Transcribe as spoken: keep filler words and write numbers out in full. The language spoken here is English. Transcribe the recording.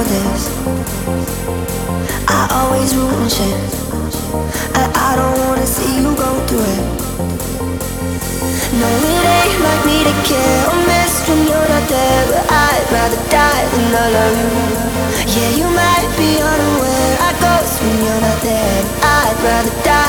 this. I always ruin shit, and I don't wanna see you go through it. No, it ain't like me to care or miss when you're not there, but I'd rather die than not love you. Yeah, you might be unaware I ghost when you're not there, but I'd rather die